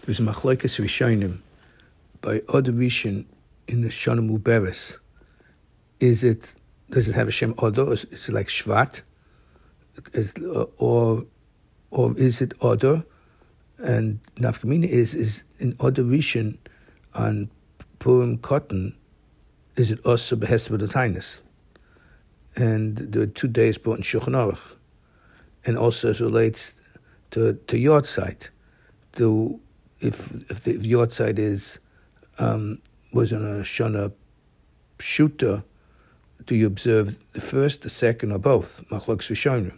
There's machlokes rishonim by Oder Rishon in the Shana Muberes. Does it have a Shem Oder? Is it like Shvat? Or is it Oder? And Nafkamina is in Oder Rishon on Purim Cotton, is it also Behesed B'Tainis? And there are 2 days brought in Shulchan Aruch. And also as relates to Yortzeit. If the Yortzeit was on a Shana Pshuta, do you observe the first, the second, or both? Machlokes Rishonim.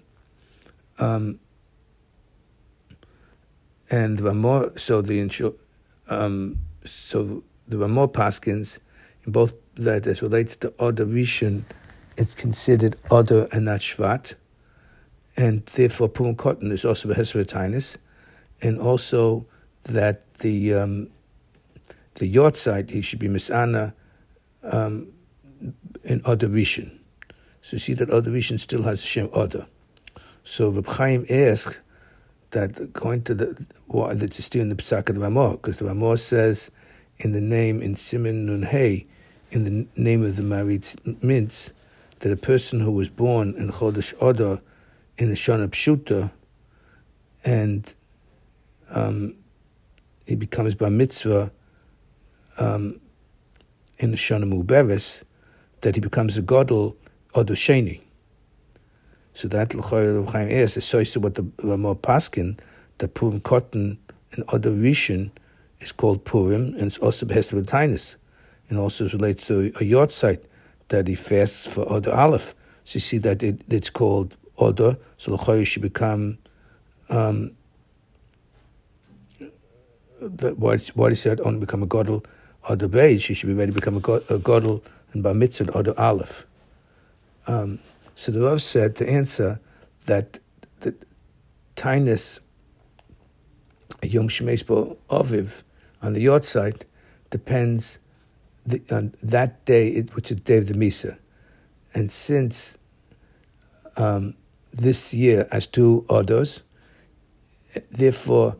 And there are more. So the there are more paskins in both that as relates to Oder Rishon. It's considered Oder and not Shvat, and therefore Purim Cotton is also Behesed B'Tainis, and also that the Yortzeit he should be Misana in Oder Rishon. So you see that Oder Rishon still has Shem Oder. So Reb Chaim asks that according to that's still in the Pesach of the Ramah, because the Ramah says in the name in Siman Nun Hey, in the name of the Maritz Mintz, that a person who was born in Chodesh Oder in the Shana Pshuta and he becomes Bar Mitzvah in the Shana Muberes, that he becomes a Gadol Oder Sheni. So that L'chayr Chaim is associated with the Ramah Paskin, that Purim Cotton and Oder Rishon is called Purim, and it's also Behesed B'Tainis, and also relates to a Yortzeit that he fasts for Oder Aleph. So you see that it's called Oder, so L'chayr should become why he said only become a Gadol Oder Beis, she should be ready to become a Gadol and Bar Mitzvah Oder Aleph. So the Rav said to answer that the Tainus Yom Shemesh Bo Aviv on the Yortzeit depends on that day, which is the day of the Misa. And since this year has 2 Odos, therefore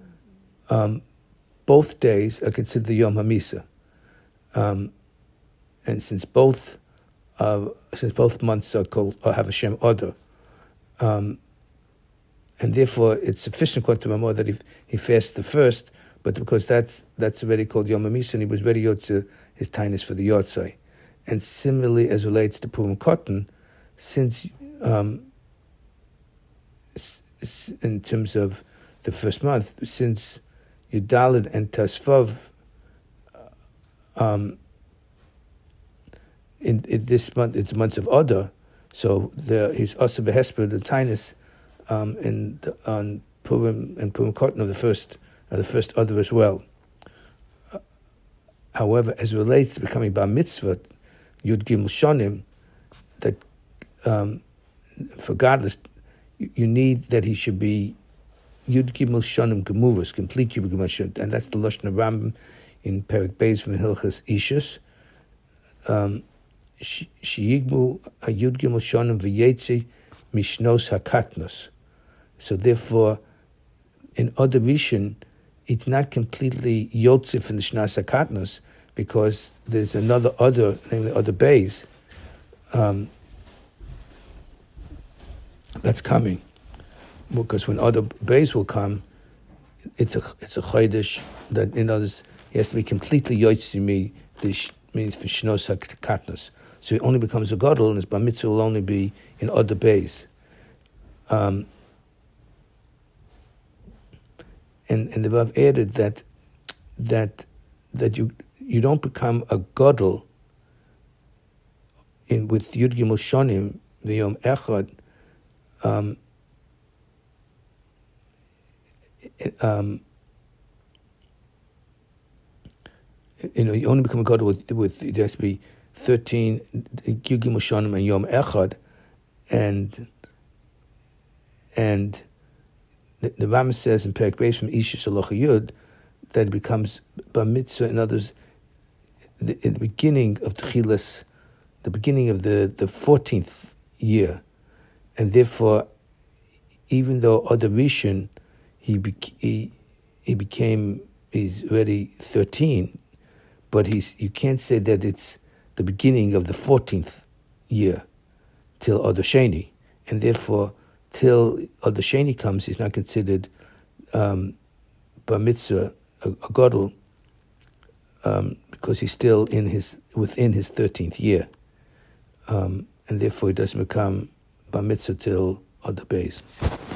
both days are considered the Yom HaMisa. And since both months are called or have a Shem Oder, and therefore it's sufficient according to Ramah that he fasts the first, but because that's already called Yom HaMisa, and he was ready to his tainus for the Yortzei. And similarly, as relates to Purim Cotton, since in terms of the first month, since Yudalid and Tasvav in this month, it's months of Adar, so he's also behesper the tainus on Purim and Purim Cotton of the first Adar as well. However, as it relates to becoming Bar Mitzvah, Yud Gimel Shonim, that for godless, you need that he should be Yud Gimel Shonim Gemuvas, complete Yud Gimel Shonim, and that's the Lashon of Rambam in Perek Beis from Hilchas Ishus. Sheyigmu Yud Gimel Shonim v'Yetzi Mishnos Hakatnos. So therefore, in Oder Rishon, it's not completely Yotzif in the Shnas HaKatnos, because there's another Oder, namely Oder Beis, that's coming. Because when Oder Beis will come, it's a Chodesh that, in others, he has to be completely Yotzimi, this means for Shnos HaKatnos. So he only becomes a Gadol, and his Bar Mitzvah will only be in Oder Beis. And the Rav added that you don't become a Gadol with Yud Gimel Shonim v'Yom Echad. You only become a Gadol with it has to be 13 Yud Gimel Shonim and Yom Echad, and the Rambam says in Perek Beis from Isha Shaloch Yud that it becomes Bar Mitzvah in others in the beginning of Tchilas, the beginning of the 14th year, and therefore, even though Oder Rishon he became he's already 13, but you can't say that it's the beginning of the 14th year till Adar Sheni, and therefore till Adar Sheni comes, he's not considered bar mitzvah a gadol, because he's still within his 13th year, and therefore he doesn't become bar mitzvah till Adar Beis.